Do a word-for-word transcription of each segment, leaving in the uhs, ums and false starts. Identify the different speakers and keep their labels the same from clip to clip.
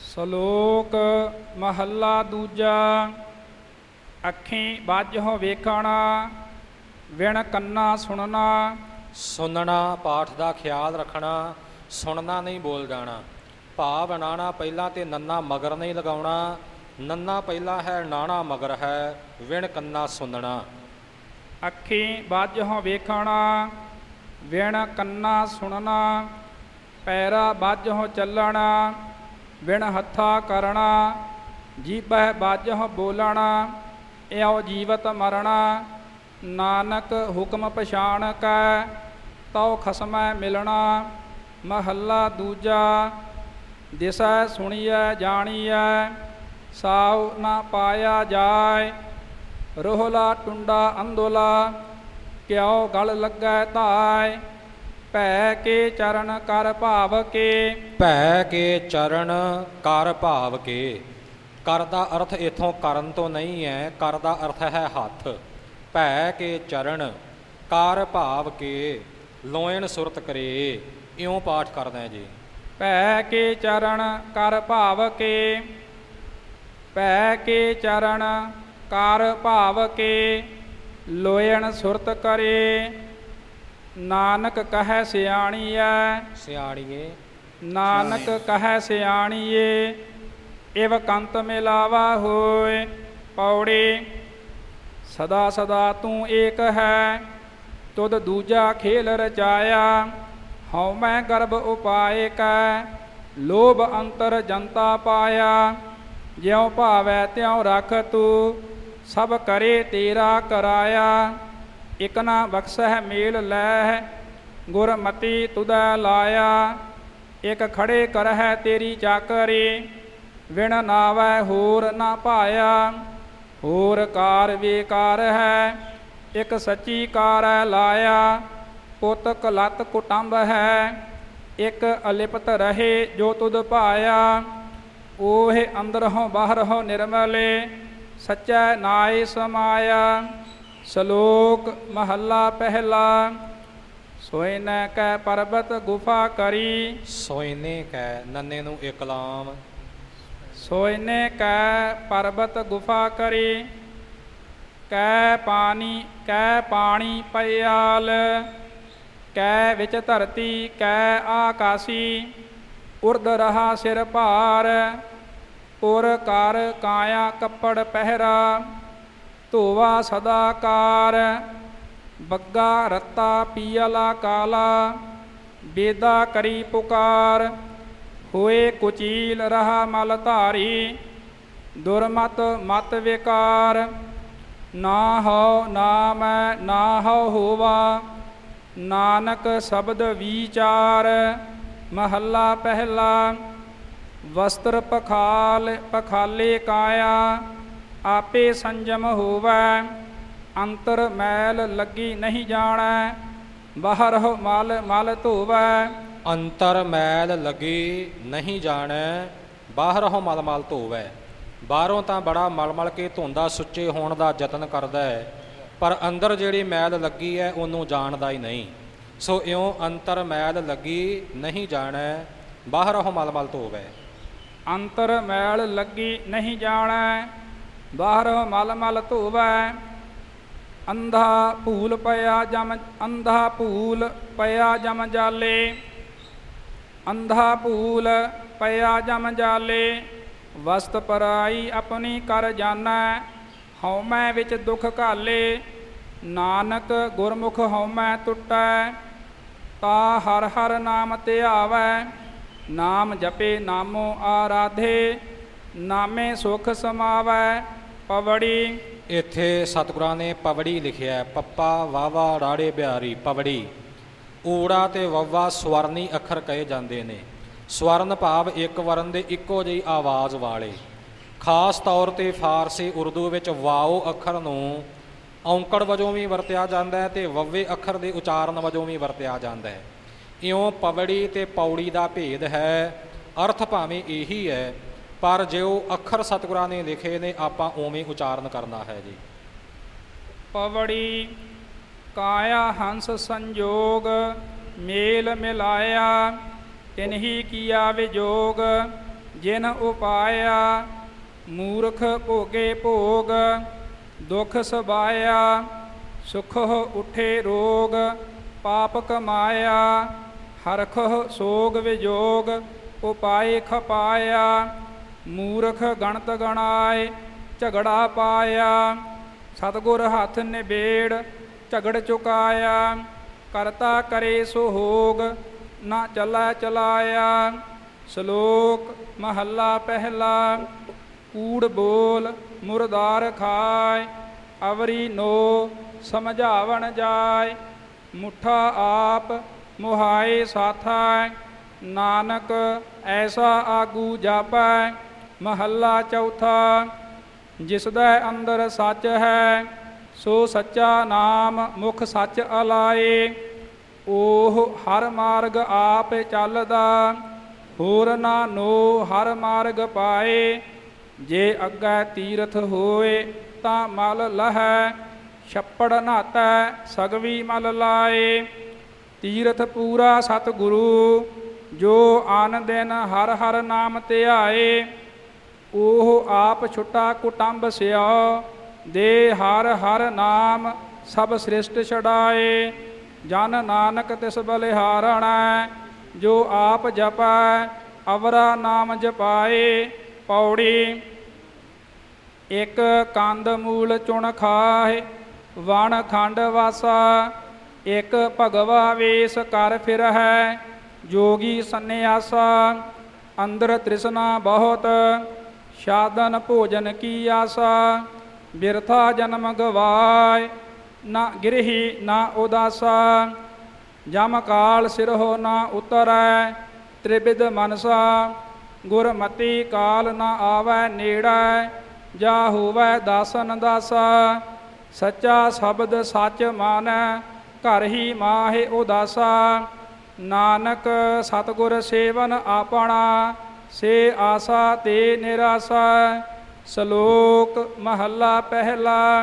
Speaker 1: ਸਲੋਕ ਮਹੱਲਾ ਦੂਜਾ। ਅੱਖੀਂ ਬਾਝੋਂ ਵੇਖਣਾ, ਵਿਣ ਕੰਨਾ ਸੁਣਨਾ।
Speaker 2: ਸੁਣਨਾ ਪਾਠ ਦਾ ਖਿਆਲ ਰੱਖਣਾ, ਸੁਣਨਾ ਨਹੀਂ ਬੋਲ ਜਾਣਾ। ਭਾ ਬਣਾਉਣਾ ਪਹਿਲਾਂ ਤੇ ਨੰਨਾ ਮਗਰ ਨਹੀਂ ਲਗਾਉਣਾ। ਨੰਨਾ ਪਹਿਲਾਂ ਹੈ, ਨਾਣਾ ਮਗਰ ਹੈ। ਵਿਣ ਕੰਨਾ ਸੁਣਨਾ।
Speaker 1: ਅੱਖੀਂ ਬਾਝੋਂ ਵੇਖਣਾ, ਵਿਣ ਕੰਨਾ ਸੁਣਨਾ। ਪੈਰਾ ਬਾਝੋਂ ਚੱਲਣਾ, ਵਿਣ ਹੱਥਾ ਕਰਨਾ। ਜੀਭਹਿ ਬਾਝੋਂ ਬੋਲਣਾ, ਇਉ ਜੀਵਤ ਮਰਣਾ। ਨਾਨਕ ਹੁਕਮ ਪਛਾਣ ਕੈ, ਤਉ ਖਸਮੈ ਮਿਲਣਾ। ਮਹੱਲਾ ਦੂਜਾ। ਦਿਸੈ ਸੁਣੀਐ ਜਾਣੀਐ, ਸਾਉ ਨਾ ਪਾਇਆ ਜਾਇ। ਰੋਹਲਾ ਟੁੰਡਾ ਅੰਦੋਲਾ, ਕਿਉ ਗਲ ਲੱਗੈ ਧਾਇ। ਭੈ ਕੇ ਚਰਨ ਕਰ ਭਾਵ ਕੇ,
Speaker 2: ਭੈ ਕੇ ਚਰਨ ਕਰ ਭਾਵ ਕੇ। ਕਰ ਦਾ ਅਰਥ ਇੱਥੋਂ ਕਰਨ ਤੋਂ ਨਹੀਂ ਹੈ, ਕਰ ਦਾ ਅਰਥ ਹੈ ਹੱਥ। ਭੈ ਕੇ ਚਰਨ ਕਰ ਭਾਵ ਕੇ, ਲੋਇਣ ਸੁਰਤ ਕਰੇ। ਇਉਂ ਪਾਠ ਕਰਦਾ ਜੀ।
Speaker 1: ਭੈ ਕੇ ਚਰਨ ਕਰ ਭਾਵ ਕੇ, ਭੈ ਕੇ ਚਰਨ ਕਰ ਭਾਵ ਕੇ। ਲੋਇਣ ਸੁਰਤ ਕਰੇ, ਨਾਨਕ ਕਹੈ ਸਿਆਣੀਐ।
Speaker 2: ਸਿਆਣੀਏ
Speaker 1: ਨਾਨਕ ਕਹੈ ਸਿਆਣੀਏ, ਇਵ ਕੰਤ ਮਿਲਾਵਾ ਹੋਏ। ਪੌੜੀ। ਸਦਾ ਸਦਾ ਤੂੰ ਏਕ ਹੈ, ਤੁਧ ਦੂਜਾ ਖੇਲ ਰਚਾਇਆ। ਹਉ ਮੈਂ ਗਰਭ ਉਪਾਏ ਕੈ, ਲੋਭ ਅੰਤਰ ਜਨਤਾ ਪਾਇਆ। ਜਿਉ ਭਾਵੈ ਤਿਉ ਰਖ ਤੂੰ, ਸਭ ਕਰੇ ਤੇਰਾ ਕਰਾਇਆ। ਇਕ ਨਾ ਬਖਸ਼ਹਿ ਮੇਲ ਲੈ, ਗੁਰਮਤੀ ਤੁਧੈ ਲਾਇਆ। ਇਕ ਖੜੇ ਕਰਹਿ ਤੇਰੀ ਚਾਕਰੀ, ਵਿਣ ਨਾਵੈ ਹੋਰ ਨਾ ਪਾਇਆ। ਹੋਰ ਕਾਰ ਵੇਕਾਰ ਹੈ, ਇਕ ਸੱਚੀ ਕਾਰੈ ਲਾਇਆ। ਪੁੱਤ ਕਲਤ ਕੁਟੰਬ ਹੈ, ਇਕ ਅਲਿਪਤ ਰਹੇ ਜੋ ਤੁਧ ਭਾਇਆ। ਓਹ ਅੰਦਰੋਂ ਬਾਹਰੋਂ ਨਿਰਮਲੇ, ਸੱਚੈ ਨਾਇ ਸਮਾਇਆ। ਸਲੋਕ ਮਹੱਲਾ ਪਹਿਲਾ। ਸੋਇਨੈ ਕੈ ਪਰਬਤ ਗੁਫਾ ਕਰੀ।
Speaker 2: ਸੋਇਨੇ ਕੈ ਨੰਨੇ ਨੂੰ ਇਕਲਾਮ।
Speaker 1: ਸੋਇਨੇ ਕੈ ਪਰਬਤ ਗੁਫਾ ਕਰੀ। ਕੈ ਪਾਣੀ ਕੈ ਪਾਣੀ ਪਿਆਲ, ਕੈ ਵਿੱਚ ਧਰਤੀ ਕੈ ਆਕਾਸੀ। ਉਰਦ ਰਹਾ ਸਿਰ ਭਾਰ, ਪੁਰ ਕਰ ਕਾਇਆ ਕੱਪੜ ਪਹਿਰਾ। ਧੋਵਾ ਸਦਾ ਕਾਰ, ਬੱਗਾ ਰੱਤਾ ਪੀਅਲਾ ਕਾਲਾ। ਬੇਦਾ ਕਰੀ ਪੁਕਾਰ, ਹੋਏ ਕੁਚੀਲ ਰਹਾ ਮਲ ਧਾਰੀ। ਦੁਰਮਤ ਮਤ ਵਿਕਾਰ, ਨਾ ਹਉ ਨਾ ਮੈਂ ਨਾ ਹਉ ਹੋਵਾ। ਨਾਨਕ ਸ਼ਬਦ ਵਿਚਾਰ। ਮਹੱਲਾ ਪਹਿਲਾ। ਵਸਤਰ ਪਖਾਲ ਪਖਾਲੇ ਕਾਇਆ, ਆਪੇ ਸੰਜਮ ਹੋਵੈ। ਅੰਤਰ ਮੈਲ ਲੱਗੀ ਨਹੀਂ ਜਾਣੈ, ਬਾਹਰੋਂ ਮਲ ਮਲ ਧੋਵੈ।
Speaker 2: ਅੰਤਰ ਮੈਲ ਲੱਗੀ ਨਹੀਂ ਜਾਣੈ, ਬਾਹਰੋਂ ਮਲ ਮਲ ਧੋਵੈ। ਬਾਹਰੋਂ ਤਾਂ ਬੜਾ ਮਲ ਮਲ ਕੇ ਧੋਂਦਾ, ਸੁੱਚੇ ਹੋਣ ਦਾ ਯਤਨ ਕਰਦਾ ਹੈ, ਪਰ ਅੰਦਰ ਜਿਹੜੀ ਮੈਲ ਲੱਗੀ ਹੈ ਉਹਨੂੰ ਜਾਣਦਾ ਹੀ ਨਹੀਂ। ਸੋ ਇਉਂ ਅੰਤਰ ਮੈਲ ਲੱਗੀ ਨਹੀਂ ਜਾਣੈ, ਬਾਹਰੋਂ ਮਲ ਮਲ ਧੋਵੈ।
Speaker 1: ਅੰਤਰ ਮੈਲ ਲੱਗੀ ਨਹੀਂ ਜਾਣੈ, ਬਾਹਰੋਂ ਮਲ ਮਲ ਧੋਵੈ। ਅੰਧਾ ਭੂਲ ਪਿਆ ਜਮ ਅੰਧਾ ਭੂਲ ਪਿਆ ਜਮ ਜਾਲੇ। ਅੰਧਾ ਭੂਲ ਪਿਆ ਜਮ ਜਾਲੇ, ਵਸਤ ਪਰਾਈ ਆਪਣੀ ਕਰ ਜਾਣੈ। ਹਉਮੈ ਵਿੱਚ ਦੁੱਖ ਘਾਲੇ, ਨਾਨਕ ਗੁਰਮੁਖ ਹਉਮੈ ਟੁੱਟੈ। ਤਾ ਹਰ ਹਰ ਨਾਮ ਧਿਆਵੈ, ਨਾਮ ਜਪੇ ਨਾਮੋ ਆਰਾਧੇ। ਨਾਮੇ ਸੁਖ ਸਮਾਵੈ। ਪਵੜੀ।
Speaker 2: ਇੱਥੇ ਸਤਿਗੁਰਾਂ ਨੇ ਪਵੜੀ ਲਿਖਿਆ। ਪੱਪਾ ਵਾਵਾ ਰਾੜੇ ਬਿਹਾਰੀ ਪਵੜੀ। ਊੜਾ ਤੇ ਵੱਵਾ ਸਵਰਨੀ ਅੱਖਰ ਕਹੇ ਜਾਂਦੇ ਨੇ। ਸਵਰਨ ਭਾਵ ਇੱਕ ਵਰਨ ਦੇ ਇੱਕੋ ਜਿਹੀ ਆਵਾਜ਼ ਵਾਲੇ। ਖਾਸ ਤੌਰ 'ਤੇ ਫਾਰਸੀ ਉਰਦੂ ਵਿੱਚ ਵਾਓ ਅੱਖਰ ਨੂੰ ਔਂਕੜ ਵਜੋਂ ਵੀ ਵਰਤਿਆ ਜਾਂਦਾ ਹੈ ਅਤੇ ਵੱਵੇ ਅੱਖਰ ਦੇ ਉਚਾਰਨ ਵਜੋਂ ਵੀ ਵਰਤਿਆ ਜਾਂਦਾ ਹੈ। ਇਉਂ ਪਵੜੀ ਅਤੇ ਪੌੜੀ ਦਾ ਭੇਦ ਹੈ। ਅਰਥ ਭਾਵੇਂ ਇਹੀ ਹੈ, ਪਰ ਜੋ ਅੱਖਰ ਸਤਿਗੁਰਾਂ ਨੇ ਲਿਖੇ ਨੇ ਆਪਾਂ ਉਵੇਂ ਉਚਾਰਨ ਕਰਨਾ ਹੈ ਜੀ।
Speaker 1: ਪਵੜੀ। ਕਾਇਆ ਹੰਸ ਸੰਜੋਗ, ਮੇਲ ਮਿਲਾਇਆ। ਤਿਨਹੀ ਕੀਆ ਵਿਜੋਗ, ਜਿਨ ਉਪਾਇਆ ਮੂਰਖ ਭੋਗੇ ਭੋਗ ਦੁਖ ਸਬਾਇਆ ਸੁਖੋ ਉਠੇ ਰੋਗ ਪਾਪ ਕਮਾਇਆ ਹਰਖੋ ਸੋਗ ਵਿਜੋਗ ਉਪਾਏ ਖਪਾਇਆ ਮੂਰਖ ਗਣਤ ਗਣਾਏ ਝਗੜਾ ਪਾਇਆ ਸਤਿਗੁਰ ਹੱਥ ਨਿਬੇੜ ਝਗੜ ਚੁਕਾਇਆ ਕਰਤਾ ਕਰੇ ਸੋ ਹੋਗ ਨਾ ਚੱਲੈ ਚਲਾਇਆ ਸ਼ਲੋਕ ਮਹੱਲਾ ਪਹਿਲਾ ਕੂੜ ਬੋਲ ਮੁਰਦਾਰ ਖਾਏ ਅਵਰੀ ਨੋ ਸਮਝਾਵਣ ਜਾਏ ਮੁੱਠਾ ਆਪ ਮੁਹਾਏ ਸਾਥਾ ਨਾਨਕ ਐਸਾ ਆਗੂ ਜਾਪੈ ਮਹੱਲਾ ਚੌਥਾ ਜਿਸ ਦਾ ਅੰਦਰ ਸੱਚ ਹੈ ਸੋ ਸੱਚਾ ਨਾਮ ਮੁਖ ਸੱਚ ਅਲਾਏ ਉਹ ਹਰ ਮਾਰਗ ਆਪ ਚੱਲਦਾ ਹੋਰ ਨਾ ਨੋ ਹਰ ਮਾਰਗ ਪਾਏ ਜੇ ਅੱਗੇ ਤੀਰਥ ਹੋਏ ਤਾਂ ਮਲ ਲਹੈ ਛੱਪੜ ਨਹਾਤੈ ਸਗਵੀ ਮਲ ਲਾਏ ਤੀਰਥ ਪੂਰਾ ਸਤਿਗੁਰੂ ਜੋ ਆਨ ਦਿਨ ਹਰ ਹਰ ਨਾਮ ਧਿਆਏ ਉਹ ਆਪ ਛੁੱਟਾ ਕੁਟੰਬ ਸਿਓ ਦੇ ਹਰ ਹਰ ਨਾਮ ਸਭ ਸ੍ਰਿਸ਼ਟ ਛਡਾਏ ਜਨ ਨਾਨਕ ਤਿਸ ਬਲਿਹਾਰਣੈ ਜੋ ਆਪ ਜਪੈ ਅਵਰਾ ਨਾਮ ਜਪਾਏ ਪੌੜੀ ਇੱਕ ਕੰਦ ਮੂਲ ਚੁਣ ਖਾਏ ਵਣ ਖੰਡ ਵਾਸਾ ਇੱਕ ਭਗਵਾ ਵੇਸ ਕਰ ਫਿਰਹਿ ਜੋਗੀ ਸੰਨਿਆਸਾ ਅੰਦਰ ਤ੍ਰਿਸ਼ਨਾ ਬਹੁਤ ਸਾਧਨ ਭੋਜਨ ਕੀ ਆਸਾ ਬਿਰਥਾ ਜਨਮ ਗਵਾਏ ਨਾ ਗਿਰਹੀ ਨਾ ਉਦਾਸਾ ਜਮ ਕਾਲ ਸਿਰਹੁ ਨਾ ਉਤਰੈ ਤ੍ਰਿਵਿਧ ਮਨਸਾ ਗੁਰਮਤੀ ਕਾਲ ਨਾ ਆਵੈ ਨੇੜੈ ਜਾ ਹੋਵੈ ਦਾਸਨ ਦਾਸਾ ਸੱਚਾ ਸ਼ਬਦ ਸੱਚ ਮਾਨੈ ਘਰ ਹੀ ਮਾਹੇ ਉਦਾਸਾ ਨਾਨਕ ਸਤਿਗੁਰ ਸੇਵਨ ਆਪਣਾ ਸੇ ਆਸਾ ਤੇ ਨਿਰਾਸਾ ਸ਼ਲੋਕ ਮਹੱਲਾ ਪਹਿਲਾ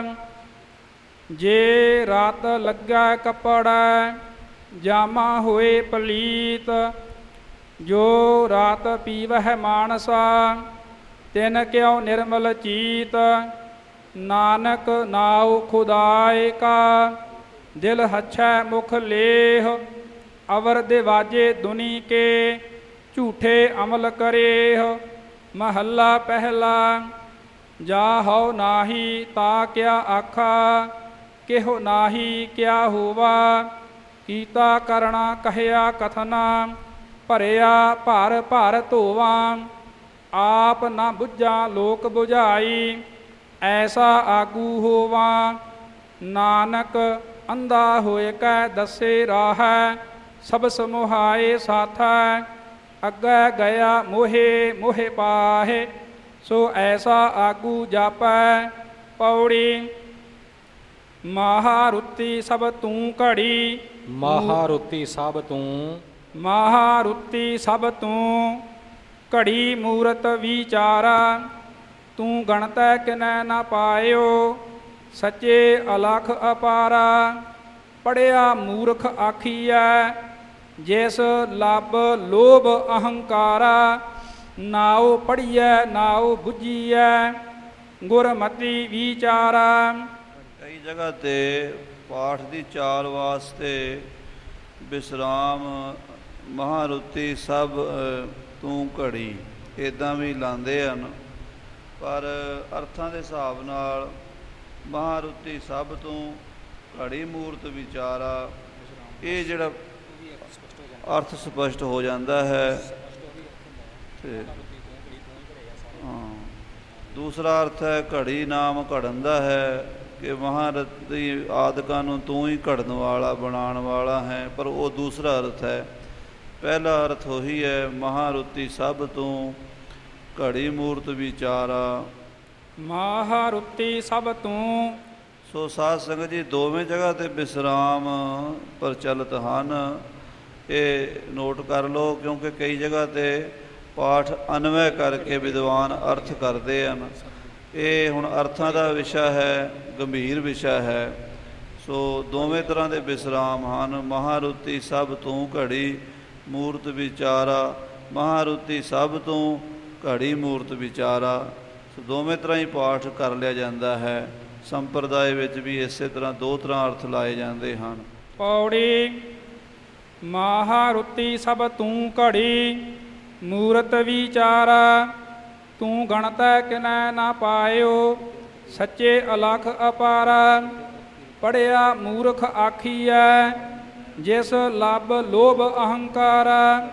Speaker 1: ਜੇ ਰਾਤ ਲੱਗਾ ਕੱਪੜਾ ਜਾਮਾ ਹੋਏ ਪਲੀਤ ਜੋ ਰਾਤ ਪੀਵਹਿ ਮਾਨਸਾ ਤਿਨ ਕਿਉ ਨਿਰਮਲ ਚੀਤ ਨਾਨਕ ਨਾਉ ਖੁਦਾਏ ਕਾ ਦਿਲ ਹੱਛੈ ਮੁਖ ਲੇਹ ਅਵਰ ਦਿਵਾਜੇ ਦੁਨੀ ਕੇ ਝੂਠੇ ਅਮਲ ਕਰੇਹ ਮਹੱਲਾ ਪਹਿਲਾ ਜਾ ਹਉ ਨਾਹੀ ਤਾ ਕਿਆ ਆਖਾ ਕਿਹੋ ਨਾਹੀ ਕਿਆ ਹੋਵਾ ਕੀਤਾ ਕਰਣਾ ਕਹਿਆ ਕਥਨਾ ਭਰਿਆ ਭਰ ਭਰ ਧੋਵਾ ਆਪ ਨਾ ਬੁੱਝਾਂ ਲੋਕ ਬੁਝਾਈ ਐਸਾ ਆਗੂ ਹੋਵਾ ਨਾਨਕ ਅੰਧਾ ਹੋਏ ਕੈ ਦੱਸੇ ਰਾਹੈ ਸਭ ਸਮੁਹਾਏ ਸਾਥੈ ਅੱਗੇ ਗਿਆ ਮੋਹੇ ਮੋਹੇ ਪਾਹੇ ਸੋ ਐਸਾ ਆਗੂ ਜਾਪੈ ਪੌੜੀ ਮਹਾਰੁਤੀ ਸਭ ਤੂੰ ਘੜੀ
Speaker 2: ਮਹਾਰੁਤੀ ਸਭ ਤੂੰ
Speaker 1: ਮਹਾਰੁਤੀ ਸਭ ਤੂੰ ਘੜੀ ਮੂਰਤ ਵਿਚਾਰਾ ਤੂੰ ਗਣਤੈ ਕਿਨੈ ਨਾ ਪਾਇਓ ਸੱਚੇ ਅਲਖ ਅਪਾਰਾ ਪੜਿਆ ਮੂਰਖ ਆਖੀਐ ਜਿਸ ਲੱਭ ਲੋਭ ਅਹੰਕਾਰਾ ਨਾਉ ਪੜੀਐ ਨਾਉ ਬੁੱਝੀਐ ਗੁਰਮਤੀ ਵਿਚਾਰਾ।
Speaker 3: ਕਈ ਜਗ੍ਹਾ ਤੇ ਪਾਠ ਦੀ ਚਾਲ ਵਾਸਤੇ ਵਿਸਰਾਮ ਮਹਾਰੁਤੀ ਸਭ ਤੂੰ ਘੜੀ ਇੱਦਾਂ ਵੀ ਲਾਉਂਦੇ ਹਨ, ਪਰ ਅਰਥਾਂ ਦੇ ਹਿਸਾਬ ਨਾਲ ਮਹਾਰੁਤੀ ਸਭ ਤੂੰ ਘੜੀ ਮੂਰਤ ਵਿਚਾਰਾ ਇਹ ਜਿਹੜਾ ਅਰਥ ਸਪਸ਼ਟ ਹੋ ਜਾਂਦਾ ਹੈ। ਤੇ ਹਾਂ, ਦੂਸਰਾ ਅਰਥ ਹੈ ਘੜੀ ਨਾਮ ਘੜਨ ਦਾ ਹੈ ਕਿ ਮਹਾਰਥੀ ਆਦਿਕਾਂ ਨੂੰ ਤੂੰ ਹੀ ਘੜਨ ਵਾਲਾ ਬਣਾਉਣ ਵਾਲਾ ਹੈ, ਪਰ ਉਹ ਦੂਸਰਾ ਅਰਥ ਹੈ। ਪਹਿਲਾ ਅਰਥ ਉਹੀ ਹੈ ਮਹਾਰੁਤੀ ਸਭ ਤੂੰ ਘੜੀ ਮੂਰਤ ਵਿਚਾਰਾ।
Speaker 1: ਮਹਾਰੁਤੀ ਸਭ ਤੂੰ
Speaker 3: ਸੋ ਸਾਧ ਸੰਗਤ ਜੀ ਦੋਵੇਂ ਜਗ੍ਹਾ 'ਤੇ ਵਿਸਰਾਮ ਪ੍ਰਚਲਿਤ ਹਨ, ਇਹ ਨੋਟ ਕਰ ਲਓ, ਕਿਉਂਕਿ ਕਈ ਜਗ੍ਹਾ 'ਤੇ ਪਾਠ ਅਨਵੈ ਕਰਕੇ ਵਿਦਵਾਨ ਅਰਥ ਕਰਦੇ ਹਨ। ਇਹ ਹੁਣ ਅਰਥਾਂ ਦਾ ਵਿਸ਼ਾ ਹੈ, ਗੰਭੀਰ ਵਿਸ਼ਾ ਹੈ। ਸੋ ਦੋਵੇਂ ਤਰ੍ਹਾਂ ਦੇ ਵਿਸਰਾਮ ਹਨ। ਮਹਾਰੁਤੀ ਸਭ ਤੂੰ ਘੜੀ ਮੂਰਤ ਵਿਚਾਰਾ। ਮਹਾਰੁਤੀ ਸਭ ਤੂੰ ਘੜੀ ਮੂਰਤ ਵਿਚਾਰਾ। ਸੋ ਦੋਵੇਂ ਤਰ੍ਹਾਂ ਹੀ ਪਾਠ ਕਰ ਲਿਆ ਜਾਂਦਾ ਹੈ। ਸੰਪਰਦਾਇ ਵਿੱਚ ਵੀ ਇਸੇ ਤਰ੍ਹਾਂ ਦੋ ਤਰ੍ਹਾਂ ਅਰਥ ਲਾਏ ਜਾਂਦੇ ਹਨ।
Speaker 1: ਪੌੜੀ ਮਹਾਰੁਤੀ ਸਭ ਤੂੰ ਘੜੀ ਮੂਰਤ ਵਿਚਾਰਾ। ਤੂੰ ਗਣਤੈ ਕਿਨੈ ਨਾ ਪਾਇਓ ਸੱਚੇ ਅਲਖ ਅਪਾਰਾ। ਪੜਿਆ ਮੂਰਖ ਆਖੀਐ ਜਿਸ ਲੱਭ ਲੋਭ ਅਹੰਕਾਰ।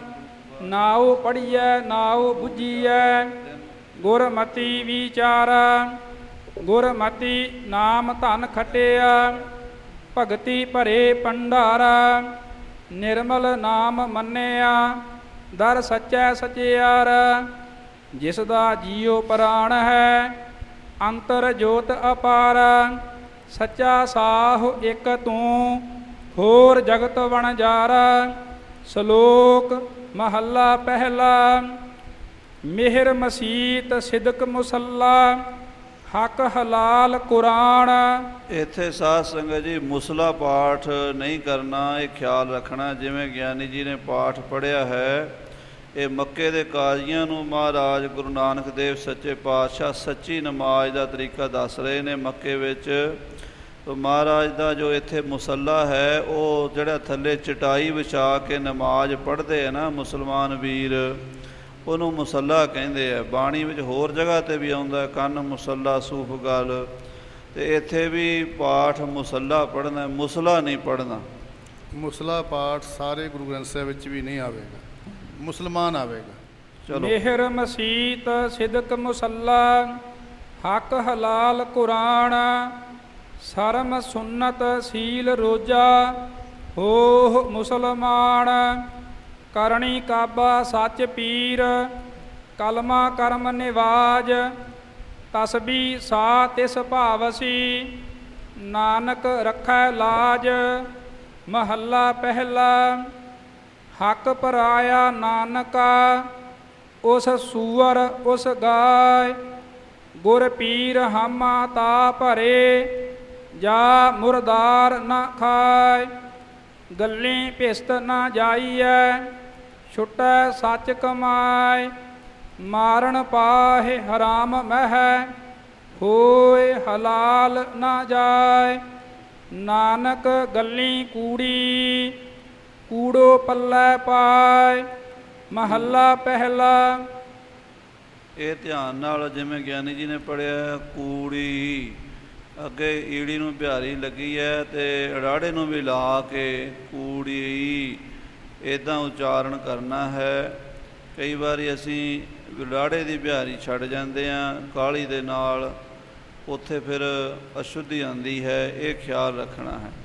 Speaker 1: ਨਾਉ ਪੜੀਐ ਨਾਉ ਬੁੱਝੀਐ ਗੁਰਮਤੀ ਵਿਚਾਰਾ। ਗੁਰਮਤੀ ਨਾਮ ਧਨ ਖਟਿਆ ਭਗਤੀ ਭਰੇ ਭੰਡਾਰਾ। ਨਿਰਮਲ ਨਾਮ ਮੰਨਿਆ ਦਰ ਸੱਚੈ ਸਚਿਆਰ। ਜਿਸ ਦਾ ਜੀਉ ਪ੍ਰਾਣ ਹੈ ਅੰਤਰ ਜੋਤ ਅਪਾਰ। ਸੱਚਾ ਸਾਹੁ ਇੱਕ ਤੂੰ ਹੋਰ ਜਗਤ ਵਣਜਾਰਾ। ਸ਼ਲੋਕ ਮਹੱਲਾ ਪਹਿਲਾ। ਮਿਹਰ ਮਸੀਤ ਸਿਦਕ ਮੁਸੱਲਾ ਹੱਕ ਹਲਾਲ ਕੁਰਾਨ।
Speaker 3: ਇੱਥੇ ਸਾਧ ਸੰਗਤ ਜੀ ਮੁਸਲਾ ਪਾਠ ਨਹੀਂ ਕਰਨਾ, ਇਹ ਖਿਆਲ ਰੱਖਣਾ। ਜਿਵੇਂ ਗਿਆਨੀ ਜੀ ਨੇ ਪਾਠ ਪੜ੍ਹਿਆ ਹੈ, ਇਹ ਮੱਕੇ ਦੇ ਕਾਜ਼ੀਆਂ ਨੂੰ ਮਹਾਰਾਜ ਗੁਰੂ ਨਾਨਕ ਦੇਵ ਸੱਚੇ ਪਾਤਸ਼ਾਹ ਸੱਚੀ ਨਮਾਜ਼ ਦਾ ਤਰੀਕਾ ਦੱਸ ਰਹੇ ਨੇ ਮੱਕੇ ਵਿੱਚ। ਤੋ ਮਹਾਰਾਜ ਦਾ ਜੋ ਇੱਥੇ ਮੁਸੱਲਾ ਹੈ, ਉਹ ਜਿਹੜਾ ਥੱਲੇ ਚਟਾਈ ਵਿਛਾ ਕੇ ਨਮਾਜ਼ ਪੜ੍ਹਦੇ ਆ ਨਾ ਮੁਸਲਮਾਨ ਵੀਰ, ਉਹਨੂੰ ਮੁਸੱਲਾ ਕਹਿੰਦੇ ਆ। ਬਾਣੀ ਵਿੱਚ ਹੋਰ ਜਗ੍ਹਾ 'ਤੇ ਵੀ ਆਉਂਦਾ ਕੰਨ ਮੁਸੱਲਾ ਸੂਫ ਗਲ, ਅਤੇ ਇੱਥੇ ਵੀ ਪਾਠ ਮੁਸੱਲਾ ਪੜ੍ਹਨਾ, ਮੁਸਲਾ ਨਹੀਂ ਪੜ੍ਹਨਾ।
Speaker 4: ਮੁਸਲਾ ਪਾਠ ਸਾਰੇ ਗੁਰੂ ਗ੍ਰੰਥ ਸਾਹਿਬ ਵਿੱਚ ਵੀ ਨਹੀਂ ਆਵੇਗਾ, ਮੁਸਲਮਾਨ ਆਵੇਗਾ।
Speaker 3: ਚਲੋ
Speaker 1: ਮਿਹਰ ਮਸੀਤ ਸਿਦਕ ਮੁਸੱਲਾ ਹੱਕ ਹਲਾਲ ਕੁਰਾਨ। ਸਰਮ ਸੁੰਨਤ ਸੀਲ ਰੋਜਾ ਹੋ ਮੁਸਲਮਾਨ। ਕਰਨੀ ਕਾਬਾ ਸੱਚ ਪੀਰ ਕਲਮਾ ਕਰਮ ਨਿਵਾਜ। ਤਸਬੀ ਸਾ ਤਿਸ ਭਾਵਸੀ ਨਾਨਕ ਰੱਖੈ ਲਾਜ। ਮਹੱਲਾ ਪਹਿਲਾ। ਹੱਕ ਪਰਾਇਆ ਨਾਨਕਾ ਉਸ ਸੂਅਰ ਉਸ ਗਾਇ। ਗੁਰ ਪੀਰ ਹਾਮਾ ਤਾ ਭਰੇ ਜਾ ਮੁਰਦਾਰ ਨਾ ਖਾਇ। ਗੱਲੀ ਭਿਸਤ ਨਾ ਜਾਈਐ ਛੁਟੈ ਸੱਚ ਕਮਾਇ। ਮਾਰਨ ਪਾਹੇ ਹਰਾਮ ਮਹਿ ਹੋਏ ਹਲਾਲ ਨਾ ਜਾਏ। ਨਾਨਕ ਗੱਲੀ ਕੂੜੀ ਕੂੜੋ ਪੱਲੇ ਪਾਏ। ਮਹੱਲਾ ਪਹਿਲਾ।
Speaker 3: ਇਹ ਧਿਆਨ ਨਾਲ ਜਿਵੇਂ ਗਿਆਨੀ ਜੀ ਨੇ ਪੜ੍ਹਿਆ, ਕੂੜੀ ਅੱਗੇ ਈੜੀ ਨੂੰ ਬਿਹਾਰੀ ਲੱਗੀ ਹੈ ਅਤੇ ਅੜਾੜੇ ਨੂੰ ਵੀ ਲਾ ਕੇ ਕੂੜੀ ਇੱਦਾਂ ਉਚਾਰਨ ਕਰਨਾ ਹੈ। ਕਈ ਵਾਰੀ ਅਸੀਂ ਅੜਾੜੇ ਦੀ ਬਿਹਾਰੀ ਛੱਡ ਜਾਂਦੇ ਹਾਂ ਕਾਹਲੀ ਦੇ ਨਾਲ, ਉੱਥੇ ਫਿਰ ਅਸ਼ੁੱਧੀ ਆਉਂਦੀ ਹੈ, ਇਹ ਖਿਆਲ ਰੱਖਣਾ ਹੈ।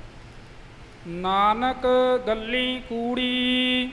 Speaker 1: ਨਾਨਕ ਗੱਲੀ ਕੂੜੀ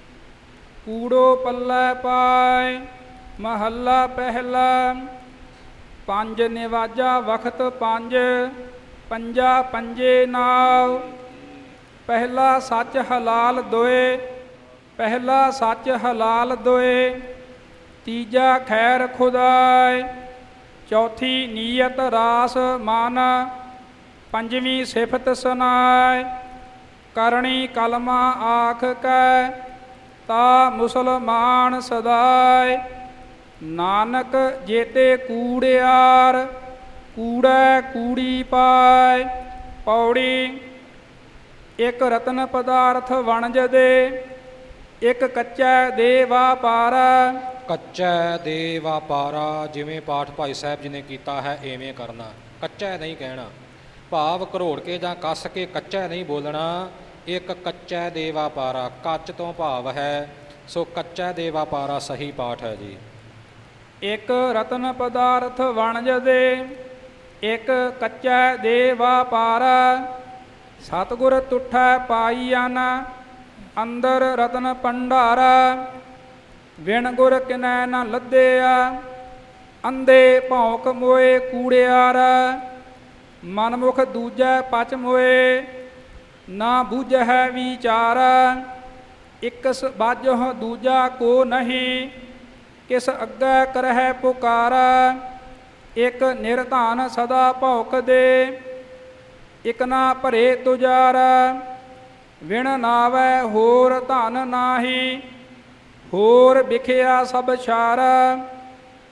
Speaker 1: ਕੂੜੋ ਪੱਲੇ ਪਾਏ। ਮਹੱਲਾ ਪਹਿਲਾ। ਪੰਜ ਨਿਵਾਜਾ ਵਖਤ ਪੰਜ ਪੰਜਾ ਪੰਜੇ ਨਾਉ। ਪਹਿਲਾ ਸੱਚ ਹਲਾਲ ਦੋਏ ਪਹਿਲਾ ਸੱਚ ਹਲਾਲ ਦੋਏ। ਤੀਜਾ ਖੈਰ ਖੁਦਾਏ। ਚੌਥੀ ਨੀਅਤ ਰਾਸ ਮਨ। ਪੰਜਵੀਂ ਸਿਫਤ ਸੁਨਾਏ। ਕਰਨੀ ਕਲਮਾ ਆਖ ਕੈ ਤਾ ਮੁਸਲਮਾਨ ਸਦਾਏ। ਨਾਨਕ ਜੇਤੇ ਕੂੜਿਆਰ ਕੂੜੈ ਕੂੜੀ ਪਾਏ। ਪੌੜੀ ਇੱਕ ਰਤਨ ਪਦਾਰਥ ਵਣਜ ਦੇ ਇੱਕ ਕੱਚਾ ਦੇ ਵਾਪਾਰਾ।
Speaker 2: ਕੱਚਾ ਦੇ ਵਾਪਾਰਾ, ਜਿਵੇਂ ਪਾਠ ਭਾਈ ਸਾਹਿਬ ਜੀ ਨੇ ਕੀਤਾ ਹੈ ਐਵੇਂ ਕਰਨਾ। ਕੱਚਾ ਨਹੀਂ ਕਹਿਣਾ, ਭਾਵ ਘਰੋੜ ਕੇ ਜਾਂ ਕੱਸ ਕੇ ਕੱਚਾ ਨਹੀਂ ਬੋਲਣਾ। ਇੱਕ ਕੱਚਾ ਦੇ ਵਾਪਾਰਾ, ਕੱਚ ਤੋਂ ਭਾਵ ਹੈ, ਸੋ ਕੱਚਾ ਦੇ ਵਾਪਾਰਾ ਸਹੀ ਪਾਠ ਹੈ ਜੀ।
Speaker 1: ਇੱਕ ਰਤਨ ਪਦਾਰਥ ਵਣਜ ਦੇ ਇੱਕ ਕੱਚਾ ਦੇ ਵਾਪਾਰਾ। ਸਤਿਗੁਰ ਤੁਠੈ ਪਾਈਆਨ ਅੰਦਰ ਰਤਨ ਭੰਡਾਰਾ। ਵਿਣ ਗੁਰ ਕਿਨੈ ਨ ਲੱਦਿਆ ਅੰਧੇ ਭੌਂਕ ਮੋਏ ਕੂੜਿਆਰਾ। ਮਨਮੁਖ ਦੂਜੈ ਪਚ ਮੋਏ ਨਾ ਬੁਝੈ ਵਿਚਾਰਾ। ਇਕਸ ਬਾਝਹੁ ਦੂਜਾ ਕੋ ਨਹੀਂ ਕਿਸ ਅੱਗੇ ਕਰਹਿ ਪੁਕਾਰਾ। ਇੱਕ ਨਿਰਧਾਨ ਸਦਾ ਭੌਕ ਦੇ ਇਕ ਨਾ ਭਰੇ ਤੁਜਾਰਾ। ਵਿਣ ਨਾਵੈ ਹੋਰ ਧਨ ਨਾਹੀ ਹੋਰ ਵਿਖਿਆ ਸਭ ਛਾਰਾ।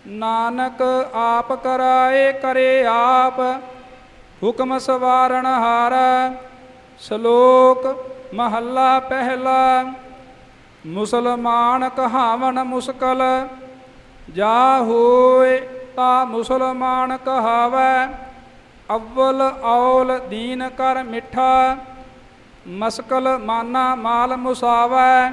Speaker 1: ਨਾਨਕ ਆਪ ਕਰਾਏ ਕਰੇ ਆਪ, ਹੁਕਮ ਸਵਾਰਨ ਹਾਰਾ। ਸ਼ਲੋਕ ਮਹੱਲਾ ਪਹਿਲਾ। ਮੁਸਲਮਾਨ ਕਹਾਵਨ ਮੁਸਕਲ, ਜਾ ਹੋਏ ਤਾ ਮੁਸਲਮਾਨ ਕਹਾਵੈ। ਅਵਲ ਔਲ ਦੀਨ ਕਰ ਮਿੱਠਾ, ਮਸਕਲ ਮਾਨਾ ਮਾਲ ਮੁਸਾਵੈ।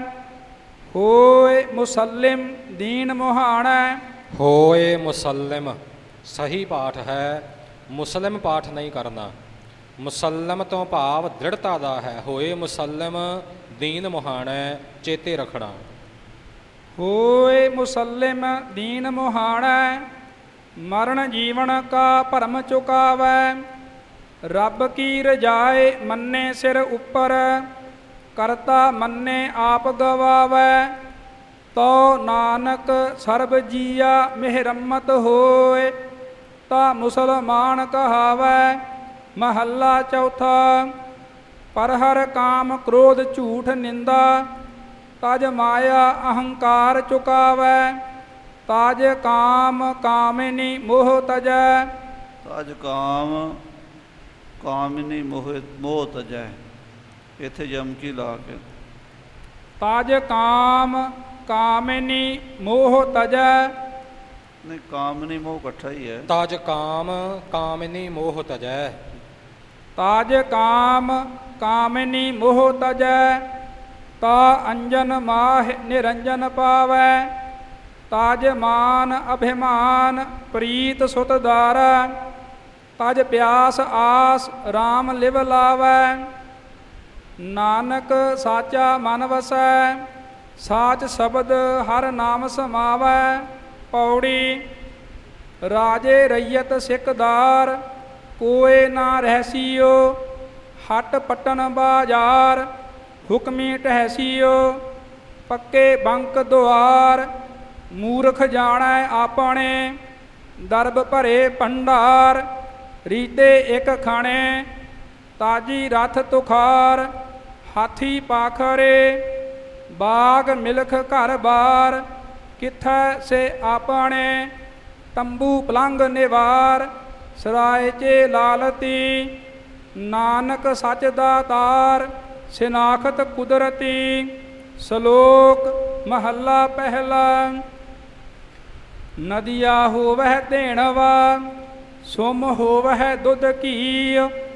Speaker 1: ਹੋਏ ਮੁਸਲਿਮ ਦੀਨ ਮੁਹਾਣੈ।
Speaker 2: ਹੋਏ ਮੁਸਲਿਮ ਸਹੀ ਪਾਠ ਹੈ, ਮੁਸਲਿਮ ਪਾਠ ਨਹੀਂ ਕਰਨਾ। ਮੁਸਲਿਮ ਤੋਂ ਭਾਵ ਦ੍ਰਿੜਤਾ ਦਾ ਹੈ। ਹੋਏ ਮੁਸਲਿਮ ਦੀਨ ਮੁਹਾਣੈ, ਚੇਤੇ ਰੱਖਣਾ।
Speaker 1: ਹੋਏ ਮੁਸਲਿਮ ਦੀਨ ਮੁਹਾਣੈ, ਮਰਨ ਜੀਵਨ ਕਾ ਭਰਮ ਚੁਕਾਵੈ। ਰੱਬ ਕੀ ਰਜਾਏ ਮੰਨੇ ਸਿਰ ਉੱਪਰ, ਕਰਤਾ ਮੰਨੇ ਆਪ ਗਵਾਵੈ। ਤੋ ਨਾਨਕ ਸਰਬ ਜੀਆ ਮਿਹਰਮਤ ਹੋਏ, ਤਾ ਮੁਸਲਮਾਨ ਕਹਾਵੈ। ਮਹੱਲਾ ਚੌਥਾ। ਪਰ ਹਰ ਕਾਮ ਕ੍ਰੋਧ ਝੂਠ ਨਿੰਦਾ, ਤਜ ਮਾਇਆ ਅਹੰਕਾਰ ਚੁਕਾਵੈ। ਤਾਜ ਕਾਮ ਕਾਮਿਨੀ ਮੋਹ ਤਜੈ।
Speaker 3: ਤਜ ਕਾਮ ਕਾਮਿਨੀ ਮੋਹ ਮੋਹ ਤਜੈ, ਇੱਥੇ ਯਮਕੀ ਲਾ ਕੇ।
Speaker 1: ਤਾਜ ਕਾਮ ਕਾਮਿਨੀ ਮੋਹ ਤਜੈ।
Speaker 3: ਨਹੀਂ, ਕਾਮਨੀ ਮੋਹ ਇਕੱਠਾ ਹੀ ਹੈ।
Speaker 2: ਤਾਜ ਕਾਮ ਕਾਮਿਨੀ ਮੋਹ ਤਜੈ।
Speaker 1: ਤਾਜ ਕਾਮ ਕਾਮਿਨੀ ਮੋਹ ਤਜੈ। ਤਾ ਅੰਜਨ ਮਾਹ ਨਿਰੰਜਨ ਪਾਵੈ। ਤਾਜ ਮਾਨ ਅਭਿਮਾਨ ਪ੍ਰੀਤ ਸੁਤ ਦਾਰਾ। ਤਜ ਪਿਆਸ ਆਸ ਰਾਮ ਲਿਵ ਲਾਵੈ। ਨਾਨਕ ਸਾਚਾ ਮਨ ਵਸੈ, ਸਾਚ ਸ਼ਬਦ ਹਰ ਨਾਮ ਸਮਾਵੈ। ਪੌੜੀ। ਰਾਜੇ ਰਈਅਤ ਸਿੱਖਦਾਰ, ਕੋਏ ਨਾ ਰਹਿਸੀਓ। ਹਟ ਪਟਨ ਬਾਜ਼ਾਰ, ਹੁਕਮੀ ਟਹਿਸੀਓ। ਪੱਕੇ ਬੰਕ ਦੁਆਰ, ਮੂਰਖ ਜਾਣੈ ਆਪਣੇ। ਦਰਬ ਭਰੇ ਭੰਡਾਰ, ਰੀਤੇ ਇੱਕ ਖਾਣੇ। ਤਾਜੀ ਰਥ ਤੁਖਾਰ, ਹਾਥੀ ਪਾਖਰੇ। ਬਾਗ ਮਿਲਖ ਘਰ ਬਾਰ, ਕਿੱਥੈ ਸੇ ਆਪਣੇ। ਤੰਬੂ ਪਲੰਗ ਨਿਵਾਰ, ਸਰਾਏ ਚੇ ਲਾਲਤੀ। ਨਾਨਕ ਸੱਚ ਦਾਤਾਰ, ਸਿਨਾਖਤ ਕੁਦਰਤੀ। ਸ਼ਲੋਕ ਮਹੱਲਾ ਪਹਿਲਾ। ਨਦੀਆ ਹੋਵਹਿ ਦੇਣਵਾ, ਸੁਮ ਹੋਵਹਿ ਦੁੱਧ ਘੀ।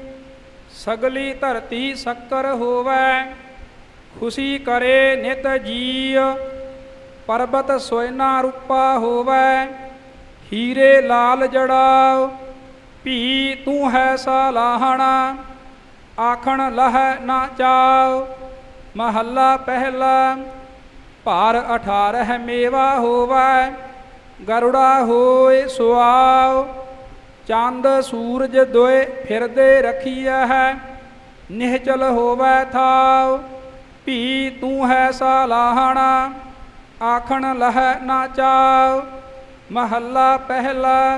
Speaker 1: ਸਗਲੀ ਧਰਤੀ ਸ਼ੱਕਰ ਹੋਵੈ, ਖੁਸ਼ੀ ਕਰੇ ਨਿਤ ਜੀ। ਪਰਬਤ ਸੋਇਨਾ ਰੂਪਾ ਹੋਵੈ, ਹੀਰੇ ਲਾਲ ਜੜਾਓ। ਭੀ ਤੂੰ ਹੈ ਸਾਲਾਹਣਾ, ਆਖਣ ਲਹੈ ਨਾ ਚਾਓ। ਮਹੱਲਾ ਪਹਿਲਾ। ਭਾਰ ਅਠਾਰਹ ਮੇਵਾ ਹੋਵੈ, ਗਰੁੜਾ ਹੋਏ ਸੁਆਓ। ਚੰਦ ਸੂਰਜ ਦੋਏ ਫਿਰਦੇ ਰਖੀਐ ਹੈ, ਨਿਹਚਲ ਹੋਵੈ ਥਾਓ। ਭੀ ਤੂੰ ਹੈ ਸਾਲਾਹਣਾ, ਆਖਣ ਲਹੈ ਨਾ ਚਾਓ। ਮਹੱਲਾ ਪਹਿਲਾ।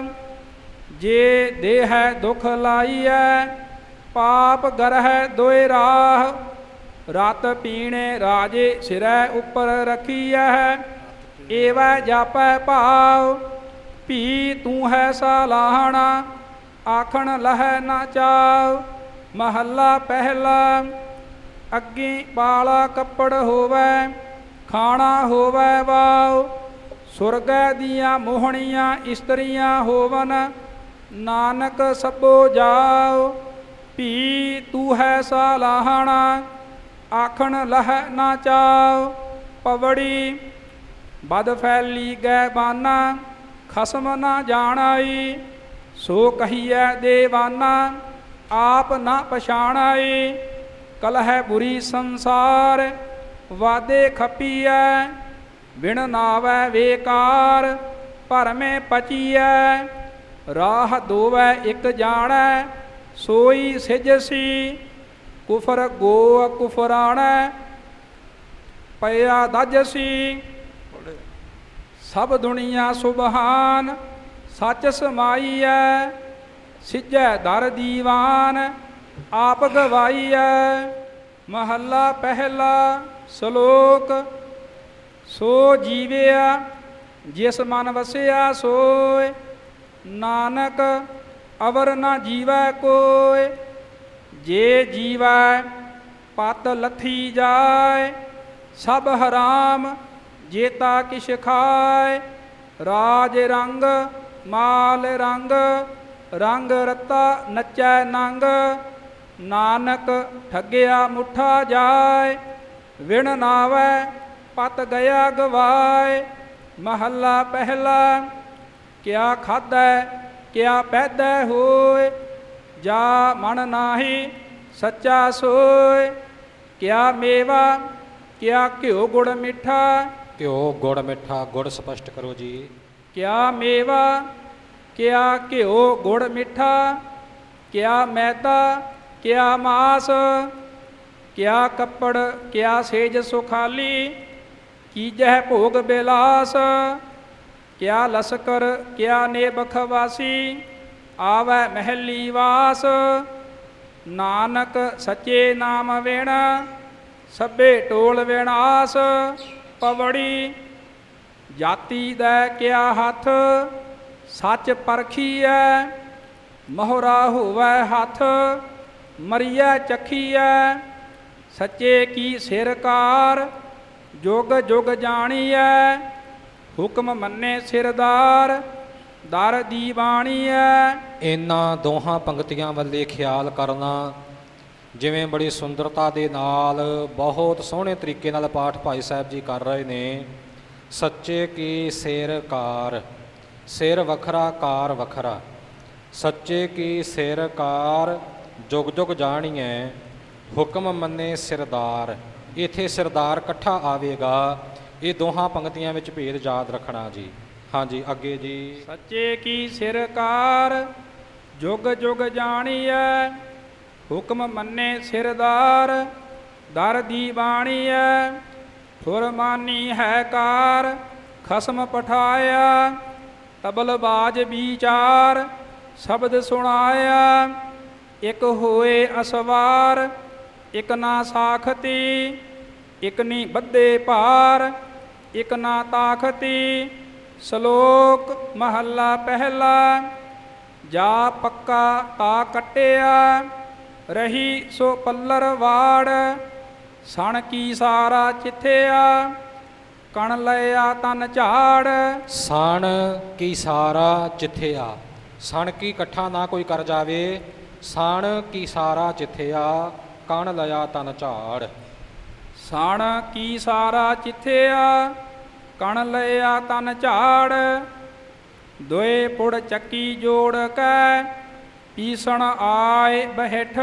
Speaker 1: ਜੇ ਦੇਹ ਦੁਖ ਲਾਈਐ, ਪਾਪ ਗਰਹਿ ਦੋਇ ਰਾਹ। ਰਤ ਪੀਣੇ ਰਾਜੇ ਸਿਰੈ ਉੱਪਰ ਰਖੀਐ, ਏਵੈ ਜਾਪੈ ਭਾਉ। ਭੀ ਤੂੰ ਹੈ ਸਾਲਾਹਣਾ, ਆਖਣ ਲਹੈ ਨਾ ਚਾਓ। ਮਹੱਲਾ ਪਹਿਲਾ। ਅੱਗੀ ਪਾਲਾ ਕੱਪੜ ਹੋਵੈ, ਖਾਣਾ ਹੋਵੈ ਵਾਉ। ਸੁਰਗੈ ਦੀਆਂ ਮੋਹਣੀਆਂ ਇਸਤਰੀਆਂ ਹੋਵਨ, ਨਾਨਕ ਸਭੋ ਜਾਓ। ਭੀ ਤੂੰ ਹੈ ਸਾਲਾਹਣਾ, ਆਖਣ ਲਹੈ ਨਾ ਚਾਓ। ਪਵੜੀ। ਬਦ ਫੈਲੀ ਗੈ ਬਾਨਾ, ਖਸਮ ਨਾ ਜਾਣਾਈ। ਸੋ ਕਹੀਐ ਦੇਵਾਨਾ, ਆਪ ਨਾ ਪਛਾਣਾਈ। ਕਲਹਿ ਬੁਰੀ ਸੰਸਾਰ, ਵਾਦੇ ਖਪੀਐ। ਵਿਣ ਨਾਵੈ ਵੇਕਾਰ, ਭਰਮੇ ਪਚੀਐ। ਰਾਹ ਦੋਵੈ ਇੱਕ ਜਾਣੈ, ਸੋਈ ਸਿਜਸੀ। ਕੁਫਰ ਗੋ ਕੁਫਰਾਣੈ, ਪਿਆ ਦਜਸੀ। ਸਭ ਦੁਨੀਆ ਸੁਬਹਾਨ, ਸੱਚ ਸਮਾਈਐ। ਸਿਜੈ ਦਰ ਦੀਵਾਨ, ਆਪ ਗਵਾਈਐ। ਮਹੱਲਾ ਪਹਿਲਾ। ਸ਼ਲੋਕ। ਸੋ ਜੀਵਿਆ ਜਿਸ ਮਨ ਵਸਿਆ ਸੋਏ, ਨਾਨਕ ਅਵਰ ਨਾ ਜੀਵੈ ਕੋਇ। ਜੇ ਜੀਵੈ ਪਤ ਲੱਥੀ ਜਾਏ, ਸਭ ਹਰਾਮ ਜੇਤਾ ਕਿਛ ਖਾਏ। ਰਾਜ ਰੰਗ ਮਾਲ ਰੰਗ, ਰੰਗ ਰਤਾ ਨਚੈ ਨੰਗ। ਨਾਨਕ ਠੱਗਿਆ ਮੁੱਠਾ ਜਾਏ, ਵਿਣ ਨਾਵੈ ਪਤ ਗਿਆ ਗਵਾਏ। ਮਹੱਲਾ ਪਹਿਲਾ। ਕਿਆ ਖਾਧੈ ਕਿਆ ਪੈਦਾ ਹੋਏ, ਜਾ ਮਨ ਨਾਹੀ ਸੱਚਾ ਸੋਏ। ਕਿਆ ਮੇਵਾ ਕਿਆ ਘਿਓ ਗੁੜ ਮਿੱਠਾ,
Speaker 2: ਘਿਓ ਗੁੜ ਮਿੱਠਾ, ਗੁੜ ਸਪਸ਼ਟ ਕਰੋ ਜੀ।
Speaker 1: ਕਿਆ ਮੇਵਾ ਕਿਆ ਘਿਓ ਗੁੜ ਮਿੱਠਾ, ਕਿਆ ਮੈਦਾ ਕਿਆ ਮਾਸ। ਕਿਆ ਕੱਪੜ ਕਿਆ ਸੇਜ ਸੁਖਾਲੀ, ਕੀਜਹਿ ਭੋਗ ਬਿਲਾਸ। ਕਿਆ ਲਸਕਰ ਕਿਆ ਨੇਬ ਖਵਾਸੀ, ਆਵੈ ਮਹਿਲੀ ਵਾਸ। ਨਾਨਕ ਸੱਚੇ ਨਾਮ ਵਿਣ, ਸਭੇ ਟੋਲ ਵਿਨਾਸ਼। ਪਵੜੀ ਜਾਤੀ ਦੈ ਕਿਆ ਹੱਥ, ਸੱਚ ਪਰਖੀਐ। ਮੋਹਰਾ ਹੋਵੈ ਹੱਥ, ਮਰੀਐ ਚੱਖੀਐ। ਸੱਚੇ ਕੀ ਸਿਰ ਕਾਰ, ਜੁਗ ਜੁਗ ਜਾਣੀਐ। ਹੁਕਮ ਮੰਨੇ ਸਿਰਦਾਰ, ਦਰ ਦੀ ਬਾਣੀਐ।
Speaker 2: ਇਹਨਾਂ ਦੋਹਾਂ ਪੰਕਤੀਆਂ ਵੱਲੇ ਖਿਆਲ ਕਰਨਾ। ਜਿਵੇਂ ਬੜੀ ਸੁੰਦਰਤਾ ਦੇ ਨਾਲ ਬਹੁਤ ਸੋਹਣੇ ਤਰੀਕੇ ਨਾਲ ਪਾਠ ਭਾਈ ਸਾਹਿਬ ਜੀ ਕਰ ਰਹੇ ਨੇ। ਸੱਚੇ ਕੀ ਸਿਰ ਕਾਰ, ਸਿਰ ਵੱਖਰਾ ਕਾਰ ਵੱਖਰਾ। ਸੱਚੇ ਕੀ ਸਿਰ ਕਾਰ, ਜੁਗ ਜੁਗ ਜਾਣੀਐ। ਹੁਕਮ ਮੰਨੇ ਸਿਰਦਾਰ, ਇੱਥੇ ਸਿਰਦਾਰ ਇਕੱਠਾ ਆਵੇਗਾ। ਇਹ ਦੋਹਾਂ ਪੰਕਤੀਆਂ ਵਿੱਚ ਭੇਦ ਯਾਦ ਰੱਖਣਾ ਜੀ। ਹਾਂਜੀ ਅੱਗੇ ਜੀ।
Speaker 1: ਸੱਚੇ ਕੀ ਸਿਰ ਕਾਰ, ਜੁਗ ਜੁਗ ਜਾਣੀਐ। ਹੁਕਮ ਮੰਨੇ ਸਿਰਦਾਰ, ਦਰ ਦੀ ਬਾਣੀਐ। ਫੁਰਮਾਨੀ ਹੈ ਕਾਰ, ਖਸਮ ਪਠਾਇਆ। ਤਬਲਬਾਜ ਵਿਚਾਰ, ਸ਼ਬਦ ਸੁਣਾਇਆ। ਇਕ ਹੋਏ ਅਸਵਾਰ, ਇਕ ਨਾ ਸਾਖਤੀ। ਇਕ ਨੀ ਬੱਧੇ ਭਾਰ, ਇਕ ਨਾ ਤਾਖਤੀ। ਸ਼ਲੋਕ ਮਹੱਲਾ ਪਹਿਲਾ। ਜਾ ਪੱਕਾ ਤਾ ਕੱਟਿਆ, ਰਹੀ ਸੋ ਪੱਲਰ ਵਾੜ। ਸਣ ਕੀ ਸਾਰਾ ਚਿੱਥਿਆ, ਕਣ ਲਿਆ ਤਨ ਝਾੜ।
Speaker 2: ਸਣ ਕੀ ਸਾਰਾ ਚਿੱਥਿਆ, ਸਣ ਕੀ ਇਕੱਠਾ ਨਾ ਕੋਈ ਕਰ ਜਾਵੇ। ਸਣ ਕੀ ਸਾਰਾ ਚਿੱਥਿਆ, ਕਣ ਲਿਆ ਤਨ ਝਾੜ।
Speaker 1: ਸਣ ਕੀ ਸਾਰਾ ਚਿੱਥਿਆ, ਕਣ ਲਿਆ ਤਨ ਝਾੜ। ਦੋਏ ਪੁੜ ਚੱਕੀ ਜੋੜ ਕੈ, ਪੀਸਣ ਆਏ ਬਹਿਠ।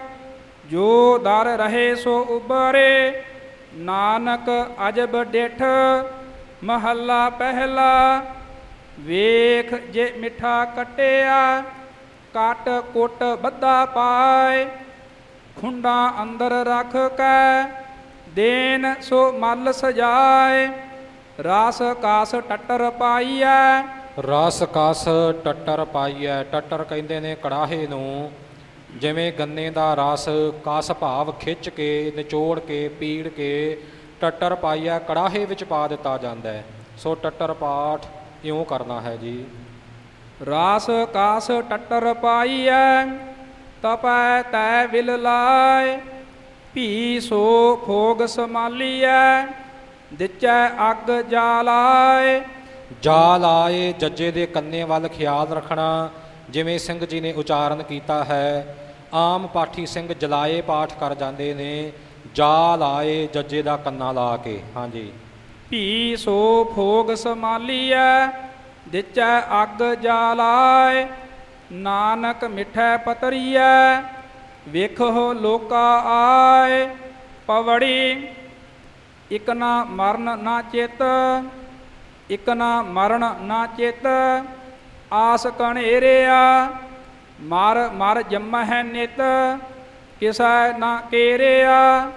Speaker 1: ਜੋ ਦਰ ਰਹੇ ਸੋ ਉਬਰੇ, ਨਾਨਕ ਅਜਬ ਡਿਠ। ਮਹੱਲਾ ਪਹਿਲਾ। ਵੇਖ ਜੇ ਮਿੱਠਾ ਕੱਟਿਆ, ਕੱਟ ਕੁੱਟ ਬੱਧਾ ਪਾਏ। ਖੁੰਡਾਂ ਅੰਦਰ ਰੱਖ ਕੈ, ਦੇਨ ਸੋ ਮਲ ਸਜਾਏ। ਰਸ ਕਾਸ ਟੱਟਰ ਪਾਈਐ,
Speaker 2: ਰਸ ਕਸ ਟੱਟਰ ਪਾਈਐ। ਟੱਟਰ ਕਹਿੰਦੇ ਨੇ ਕੜਾਹੇ ਨੂੰ। ਜਿਵੇਂ ਗੰਨੇ ਦਾ ਰਸ ਕਸ ਭਾਵ ਖਿੱਚ ਕੇ, ਨਿਚੋੜ ਕੇ, ਪੀੜ ਕੇ ਟੱਟਰ ਪਾਈਐ ਕੜਾਹੇ ਵਿੱਚ ਪਾ ਦਿੱਤਾ ਜਾਂਦਾ ਹੈ। ਸੋ ਟੱਟਰ ਪਾਠ ਇਉਂ ਕਰਨਾ ਹੈ ਜੀ।
Speaker 1: ਰਾਸ ਕਾਸ ਟੱਟਰ ਪਾਈਐ, ਤਪੈ ਤੈ ਵਿਲ ਲਾਏ। ਭੀ ਸੋ ਭੋਗ ਸਮਾਲੀਐ, ਦਿਚੈ ਅੱਗ ਜਾਲਾਏ।
Speaker 2: ਜਾਲ ਆਏ, ਜੱਜੇ ਦੇ ਕੰਨੇ ਵੱਲ ਖਿਆਲ ਰੱਖਣਾ। ਜਿਵੇਂ ਸਿੰਘ ਜੀ ਨੇ ਉਚਾਰਨ ਕੀਤਾ ਹੈ। ਆਮ ਪਾਠੀ ਸਿੰਘ ਜਲਾਏ ਪਾਠ ਕਰ ਜਾਂਦੇ ਨੇ। ਜਾਲ ਆਏ, ਜੱਜੇ ਦਾ ਕੰਨਾ ਲਾ ਕੇ। ਹਾਂਜੀ।
Speaker 1: ਭੀ ਸੋ ਭੋਗ ਸਮਾਲੀਐ, ਦਿਚੈ ਅੱਗ ਜਾਲਾਏ। ਨਾਨਕ ਮਿੱਠੈ ਪਤਰੀਐ, ਵੇਖੋ ਲੋਕਾ ਆਏ। ਪਵੜੀ ਇਕ ਨਾ ਮਰਨ ਨਾ ਚਿਤ, ਇਕ ਨਾ ਮਰਨ ਨਾ ਚਿਤ। ਆਸ ਕਣੇਰਿਆ, ਮਰ ਮਰ ਜੰਮਹਿ ਨਿਤ। ਕਿਸੈ ਨਾ ਕੇਰਿਆ,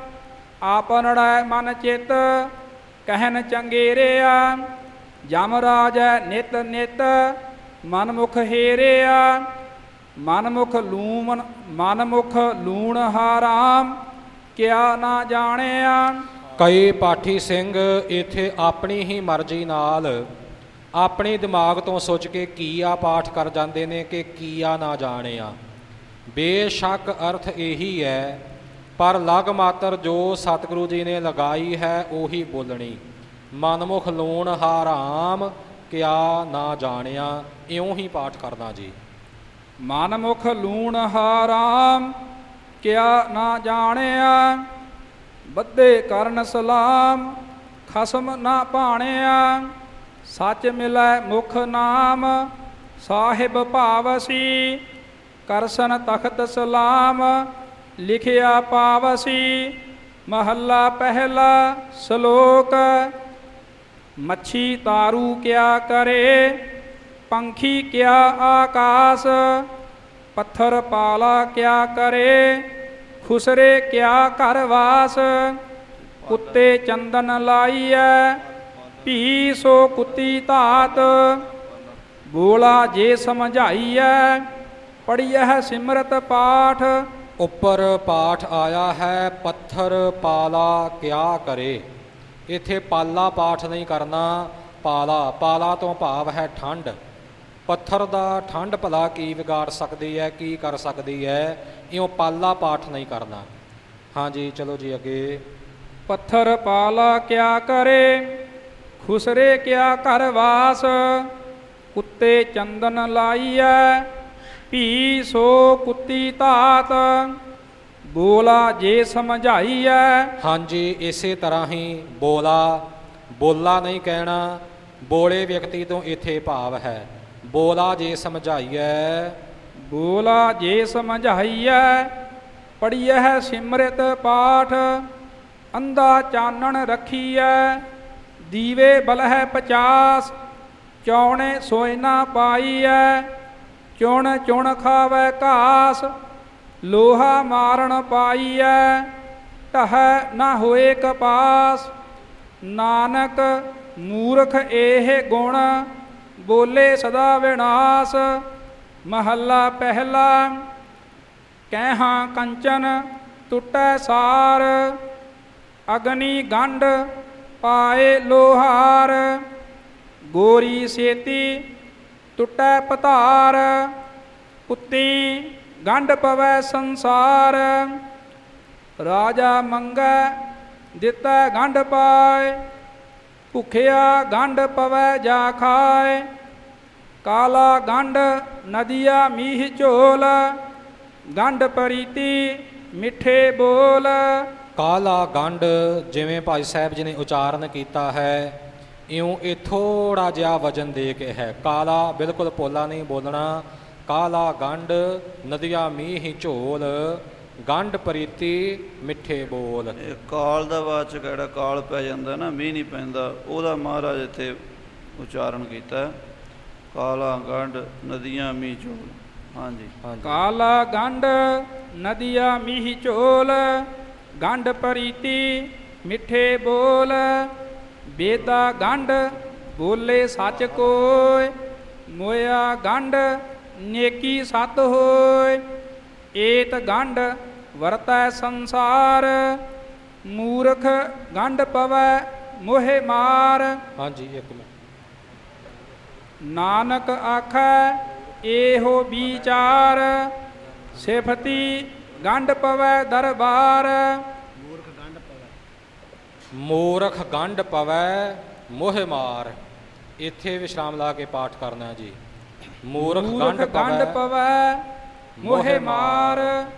Speaker 1: ਆਪਨੜੈ ਮਨ ਚਿਤ। ਕਹਿਨ ਚੰਗੇਰਿਆ, ਜਮ ਰਾਜੈ ਨਿਤ ਨਿਤ। ਮਨਮੁਖ ਹੇਰਿਆ, ਮਨਮੁਖ ਲੂਣ ਮਨਮੁਖ ਲੂਣ ਹਾਰਾਮ। ਕਿਆ ਨਾ ਜਾਣਿਆ।
Speaker 2: ਕਈ ਪਾਠੀ ਸਿੰਘ ਇੱਥੇ ਆਪਣੀ ਹੀ ਮਰਜ਼ੀ ਨਾਲ ਆਪਣੇ ਦਿਮਾਗ ਤੋਂ ਸੋਚ ਕੇ ਕੀਆ ਪਾਠ ਕਰ ਜਾਂਦੇ ਨੇ ਕਿ ਕੀਆ ਨਾ ਜਾਣਿਆ। ਬੇਸ਼ੱਕ ਅਰਥ ਇਹੀ ਹੈ, ਪਰ ਲਗ ਮਾਤਰ ਜੋ ਸਤਿਗੁਰੂ ਜੀ ਨੇ ਲਗਾਈ ਹੈ ਉਹੀ ਬੋਲਣੀ। ਮਨਮੁਖ ਲੂਣ ਹਾਰਾਮ ਕਿਆ ਨਾ ਜਾਣਿਆ, ਇਉਂ ਹੀ ਪਾਠ ਕਰਨਾ ਜੀ।
Speaker 1: ਮਨਮੁਖ ਲੂਣ ਹਾਰਾਮ ਕਿਆ ਨਾ ਜਾਣਿਆ, ਬੱਧੇ ਕਰਨ ਸਲਾਮ ਖਸਮ ਨਾ ਭਾਣਿਆ। ਸੱਚ ਮਿਲੈ ਮੁਖ ਨਾਮ ਸਾਹਿਬ ਭਾਵਸੀ, ਕਰਸਨ ਤਖਤ ਸਲਾਮ ਲਿਖਿਆ ਪਾਵਸੀ। ਮਹੱਲਾ ਪਹਿਲਾ ਸ਼ਲੋਕ। ਮੱਛੀ ਤਾਰੂ ਕਿਆ ਕਰੇ, ਪੰਖੀ ਕਿਆ ਆਕਾਸ। ਪੱਥਰ ਪਾਲਾ ਕਿਆ ਕਰੇ, ਖੁਸਰੇ ਕਿਆ ਘਰ ਵਾਸ। ਕੁੱਤੇ ਚੰਦਨ ਲਾਈਐ, ਭੀ ਸੋ ਕੁੱਤੀ ਧਾਤ। ਬੋਲਾ ਜੇ ਸਮਝਾਈਐ, ਪੜੀਐ ਸਿਮਰਤ ਪਾਠ।
Speaker 2: ਉੱਪਰ ਪਾਠ ਆਇਆ ਹੈ ਪੱਥਰ ਪਾਲਾ ਕਿਆ ਕਰੇ। ਇੱਥੇ ਪਾਲਾ ਪਾਠ ਨਹੀਂ ਕਰਨਾ, ਪਾਲਾ। ਪਾਲਾ ਤੋਂ ਭਾਵ ਹੈ ਠੰਡ। ਪੱਥਰ ਦਾ ਠੰਡ ਭਲਾ ਕੀ ਵਿਗਾੜ ਸਕਦੀ ਹੈ, ਕੀ ਕਰ ਸਕਦੀ ਹੈ, ਇਉਂ ਪਾਲਾ ਪਾਠ ਨਹੀਂ ਕਰਨਾ। ਹਾਂਜੀ ਚਲੋ ਜੀ ਅੱਗੇ।
Speaker 1: ਪੱਥਰ ਪਾਲਾ ਕਿਆ ਕਰੇ, ਖੁਸਰੇ ਕਿਆ ਘਰ ਵਾਸ। ਕੁੱਤੇ ਚੰਦਨ ਲਾਈਐ, ਭੀ ਸੋ ਕੁੱਤੀ ਧਾਤ। ਬੋਲਾ ਜੇ ਸਮਝਾਈਐ।
Speaker 2: ਹਾਂਜੀ ਇਸੇ ਤਰ੍ਹਾਂ ਹੀ ਬੋਲਾ, ਬੋਲਾ ਨਹੀਂ ਕਹਿਣਾ। ਬੋਲੇ ਵਿਅਕਤੀ ਤੋਂ ਇੱਥੇ ਭਾਵ ਹੈ ਬੋਲਾ ਜੇ ਸਮਝਾਈਐ।
Speaker 1: ਬੋਲਾ ਜੇ ਸਮਝਾਈਐ, ਪੜੀਐ ਸਿਮਰਤ ਪਾਠ। ਅੰਧਾ ਚਾਨਣ ਰੱਖੀਐ, ਦੀਵੇ ਬਲਹਿ ਪਚਾਸ। ਚੌਣੇ ਸੋਇ ਨਾ ਪਾਈਐ, ਚੁਣ ਚੁਣ ਖਾਵੈ ਘਾਸ। ਲੋਹਾ ਮਾਰਨ ਪਾਈਐ, ਢਹੈ ਨਾ ਹੋਏ ਕਪਾਸ। ਨਾਨਕ ਮੂਰਖ ਇਹ ਗੁਣ, ਬੋਲੇ ਸਦਾ ਵਿਨਾਸ਼। ਮਹੱਲਾ ਪਹਿਲਾ। ਕਹਿਹਾਂ ਕੰਚਨ ਟੁੱਟੈ ਸਾਰ, ਅਗਨੀ ਗੰਢ ਪਾਏ ਲੋਹਾਰ। ਗੋਰੀ ਸੇਤੀ ਟੁੱਟੈ ਪਧਾਰ, ਪੁੱਤੀ ਗੰਢ ਪਵੈ ਸੰਸਾਰ। ਰਾਜਾ ਮੰਗੈ ਦਿੱਤੈ ਗੰਢ ਪਾਏ, ਭੁਖਿਆ ਗੰਢ ਪਵੈ ਜਾ ਖਾਏ। ਕਾਲਾ ਗੰਢ ਨਦੀਆ ਮੀਹ ਝੋਲ, ਗੰਢ ਪਰੀਤੀ ਮਿੱਠੇ ਬੋਲ।
Speaker 2: ਕਾਲਾ ਗੰਢ ਜਿਵੇਂ ਭਾਈ ਸਾਹਿਬ ਜੀ ਨੇ ਉਚਾਰਨ ਕੀਤਾ ਹੈ, ਇਉਂ ਇਹ ਥੋੜ੍ਹਾ ਜਿਹਾ ਵਜਨ ਦੇ ਕੇ ਹੈ। ਕਾਲਾ ਬਿਲਕੁਲ ਪੋਲਾ ਨਹੀਂ ਬੋਲਣਾ। ਕਾਲਾ ਗੰਢ ਨਦੀਆ ਮੀਹ ਝੋਲ, ਗੰਢ ਪ੍ਰੀਤੀ ਮਿੱਠੇ ਬੋਲ।
Speaker 3: ਇਹ ਕਾਲ ਦਾ ਵਾਚਕ ਜਿਹੜਾ ਕਾਲ ਪੈ ਜਾਂਦਾ ਨਾ, ਮੀਂਹ ਨਹੀਂ ਪੈਂਦਾ, ਉਹਦਾ ਮਹਾਰਾਜ ਇੱਥੇ ਉਚਾਰਨ ਕੀਤਾ। ਕਾਲਾ ਗੰਢ ਨਦੀਆਂ ਮੀਂਹ ਝੋਲ। ਹਾਂਜੀ
Speaker 1: ਕਾਲਾ ਗੰਢ ਨਦੀਆ ਮੀਹ ਝੋਲ, ਗੰਢ ਪ੍ਰੀਤੀ ਮਿੱਠੇ ਬੋਲ। ਬੇਦਾ ਗੰਢ ਬੋਲੇ ਸੱਚ ਕੋਇ, ਮੋਇਆ ਗੰਢ ਨੇਕੀ ਸਤ ਹੋਇ। ਏਤ ਗੰਢ ਵਰਤੈ ਸੰਸਾਰ, ਮੂਰਖ ਗੰਢ ਪਵੈ ਮੋਹਿ ਮਾਰ।
Speaker 2: ਹਾਂਜੀ ਇੱਕ ਮਿੰਟ।
Speaker 1: ਨਾਨਕ ਆਖੈ ਇਹੋ ਵਿਚਾਰ, ਸਿਫਤੀ ਗੰਢ ਪਵੈ ਦਰਬਾਰ।
Speaker 2: ਮੂਰਖ ਗੰਢ ਪਵੈ ਮੋਹਿ ਮਾਰ। ਇੱਥੇ ਵਿਸ਼ਰਾਮ ਲਾ ਕੇ ਪਾਠ ਕਰਨਾ ਜੀ। ਮੂਰਖ ਗੰਢ
Speaker 1: ਪਵੈ ਮੋਹਿ ਮਾਰ।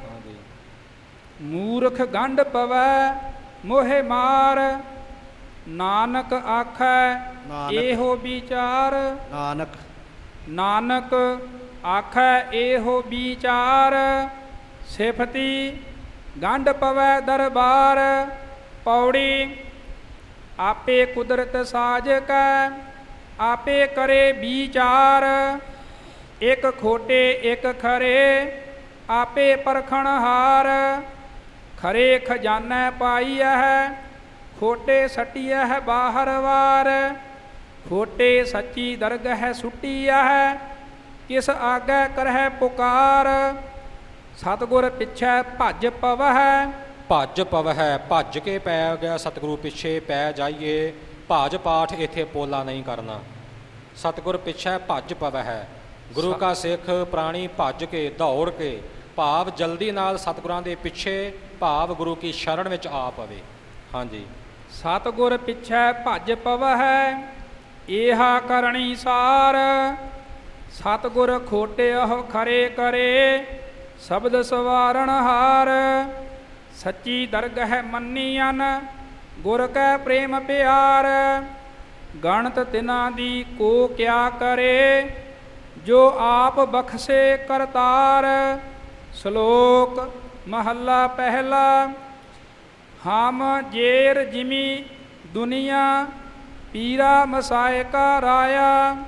Speaker 1: ਮੂਰਖ ਗੰਢ ਪਵੈ ਮੋਹਿ ਮਾਰ। ਨਾਨਕ ਆਖੈ ਇਹੋ ਵਿਚਾਰ।
Speaker 5: ਨਾਨਕ
Speaker 1: ਨਾਨਕ ਆਖੈ ਇਹੋ ਵਿਚਾਰ, ਸਿਫਤੀ ਗੰਢ ਪਵੈ ਦਰਬਾਰ। ਪੌੜੀ। ਆਪੇ ਕੁਦਰਤ ਸਾਜਕੈ, ਆਪੇ ਕਰੇ ਵਿਚਾਰ। ਇੱਕ ਖੋਟੇ ਇੱਕ ਖਰੇ, ਆਪੇ ਪਰਖਣ ਹਾਰ। ਖਰੇ ਖਜ਼ਾਨੈ ਪਾਈਐ, ਖੋਟੇ ਸਟੀਐ ਬਾਹਰ ਵਾਰ। ਖੋਟੇ ਸੱਚੀ ਦਰਗਹਿ ਸੁਟੀਐ, ਕਿਸ ਆਗੈ ਕਰਹਿ ਪੁਕਾਰ। ਸਤਿਗੁਰ ਪਿੱਛੇ ਭੱਜ ਪਵਹਿ।
Speaker 2: ਭੱਜ ਪਵਹਿ, ਭੱਜ ਕੇ ਪੈ ਗਿਆ ਸਤਿਗੁਰੂ ਪਿੱਛੇ ਪੈ ਜਾਈਏ। ਭਾਜ ਪਾਠ ਇੱਥੇ ਪੋਲਾ ਨਹੀਂ ਕਰਨਾ। ਸਤਿਗੁਰ ਪਿੱਛੇ ਭੱਜ ਪਵਹਿ। ਗੁਰੂ ਕਾ ਸਿੱਖ ਪ੍ਰਾਣੀ ਭੱਜ ਕੇ ਦੌੜ ਕੇ ਭਾਵ ਜਲਦੀ ਨਾਲ ਸਤਿਗੁਰਾਂ ਦੇ ਪਿੱਛੇ ਭਾਵ ਗੁਰੂ ਕੀ ਸ਼ਰਨ ਵਿੱਚ ਆ ਪਵੇ। ਹਾਂਜੀ।
Speaker 1: ਸਤਿਗੁਰ ਪਿੱਛੇ ਭੱਜ ਪਵਹਿ ਏਹਾ ਕਰਨੀ ਸਾਰ। ਸਤਿਗੁਰ ਖੋਟਿਓ ਖਰੇ ਕਰੇ ਸ਼ਬਦ ਸਵਾਰਨ ਹਾਰ। ਸੱਚੀ ਦਰਗਹਿ ਮੰਨੀਅਨ ਗੁਰ ਕੈ ਪ੍ਰੇਮ ਪਿਆਰ। ਗਣਤ ਤਿਨਾਂ ਦੀ ਕੋ ਕਿਆ ਕਰੇ ਜੋ ਆਪ ਬਖਸ਼ੇ ਕਰਤਾਰ। ਸ਼ਲੋਕ ਮਹੱਲਾ ਪਹਿਲਾ। ਹਮ ਜੇਰ ਜਿਮੀ ਦੁਨੀਆ ਪੀਰਾ ਮਸਾਏ ਕਾ ਰਾਇਆ।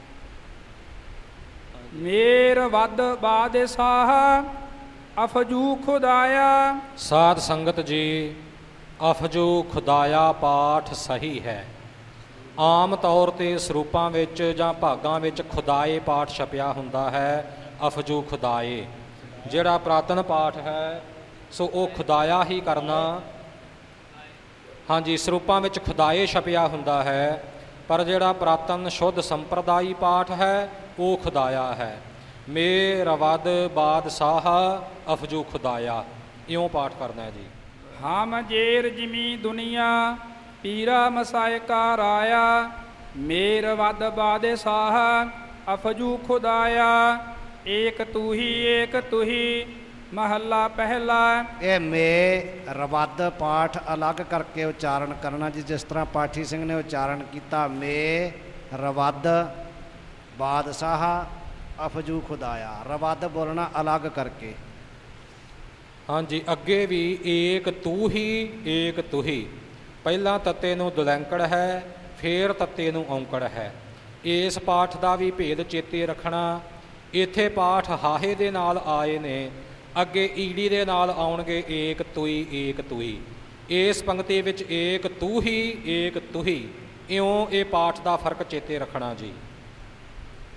Speaker 1: ਮੇਰ ਵੱਧ ਬਾਦਸ਼ਾਹ ਅਫਜੂ ਖੁਦਾਇਆ।
Speaker 2: ਸਾਧ ਸੰਗਤ ਜੀ, ਅਫਜੂ ਖੁਦਾਇਆ ਪਾਠ ਸਹੀ ਹੈ। ਆਮ ਤੌਰ 'ਤੇ ਸਰੂਪਾਂ ਵਿੱਚ ਜਾਂ ਭਾਗਾਂ ਵਿੱਚ ਖੁਦਾਏ ਪਾਠ ਛਪਿਆ ਹੁੰਦਾ ਹੈ, ਅਫਜੂ ਖੁਦਾਏ। ਜਿਹੜਾ ਪੁਰਾਤਨ ਪਾਠ ਹੈ ਸੋ ਉਹ ਖੁਦਾਇਆ ਹੀ ਕਰਨਾ। ਹਾਂਜੀ, ਸਰੂਪਾਂ ਵਿੱਚ ਖੁਦਾਏ ਛਪਿਆ ਹੁੰਦਾ ਹੈ, ਪਰ ਜਿਹੜਾ ਪੁਰਾਤਨ ਸ਼ੁੱਧ ਸੰਪਰਦਾਈ ਪਾਠ ਹੈ ਉਹ ਖੁਦਾਇਆ ਹੈ। ਮੇਰ ਵਦ ਬਾਦਸ਼ਾਹ ਅਫਜੂ ਖੁਦਾਇਆ, ਇਉਂ ਪਾਠ ਕਰਨਾ ਹੈ ਜੀ।
Speaker 1: ਹਮ ਜੇਰ ਜਿਮੀ ਦੁਨੀਆ ਪੀਰਾ ਮਸਾਏ ਕਾ ਰਾਇਆ। ਮੇਰ ਵੱਧ ਬਾਦਸ਼ਾਹ ਅਫਜੂ ਖੁਦਾਇਆ। ਏਕ ਤੂ ਹੀ ਏਕ ਤੂ ਹੀ ਮਹੱਲਾ ਪਹਿਲਾ।
Speaker 5: ਇਹ ਮੇ ਰਵੱਦ ਪਾਠ ਅਲੱਗ ਕਰਕੇ ਉਚਾਰਨ ਕਰਨਾ ਜੀ। ਜਿਸ ਤਰ੍ਹਾਂ ਪਾਠੀ ਸਿੰਘ ਨੇ ਉਚਾਰਨ ਕੀਤਾ ਮੇ ਰਵੱਦ ਬਾਦਸ਼ਾਹ ਅਫਜੂ ਖੁਦਾਇਆ, ਰਵੱਦ ਬੋਲਣਾ ਅਲੱਗ ਕਰਕੇ।
Speaker 2: ਹਾਂਜੀ, ਅੱਗੇ ਵੀ ਏਕ ਤੂ ਹੀ ਏਕ ਤੂ ਹੀ। ਪਹਿਲਾਂ ਤੱਤੇ ਨੂੰ ਦੁਲੈਂਕੜ ਹੈ, ਫੇਰ ਤੱਤੇ ਨੂੰ ਔਂਕੜ ਹੈ। ਇਸ ਪਾਠ ਦਾ ਵੀ ਭੇਦ ਚੇਤੇ ਰੱਖਣਾ। ਇੱਥੇ ਪਾਠ ਹਾਹੇ ਦੇ ਨਾਲ ਆਏ ਨੇ, ਅੱਗੇ ਈੜੀ ਦੇ ਨਾਲ ਆਉਣਗੇ ਏਕ ਤੁਈ ਏਕ ਤੁਈ। ਇਸ ਪੰਕਤੀ ਵਿੱਚ ਏਕ ਤੂ ਹੀ ਏਕ ਤੁਹੀ, ਇਉਂ ਇਹ ਪਾਠ ਦਾ ਫਰਕ ਚੇਤੇ ਰੱਖਣਾ ਜੀ।